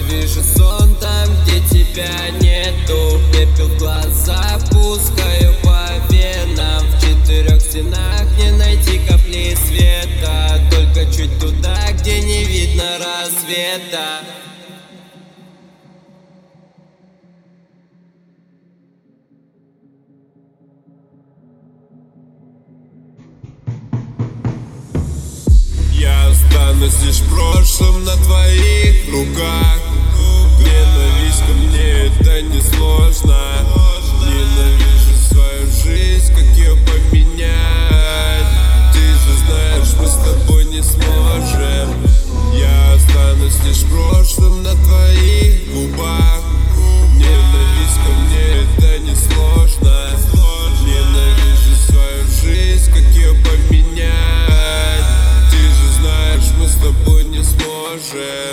Вижу сон там, где тебя нету. Пепел в глаза пускаю по венам. В четырех стенах не найти капли света, только чуть туда, где не видно рассвета. Я останусь лишь прошлым на твоих руках. Ненависть ко мне, это не сложно. Ненавижу свою жизнь, как ее поменять. Ты же знаешь, мы с тобой не сможем. Я останусь лишь прошлым на твоих губах. Ненависть ко мне, это не сложно. Ненавижу свою жизнь, как ее поменять. Ты же знаешь, мы с тобой не сможем.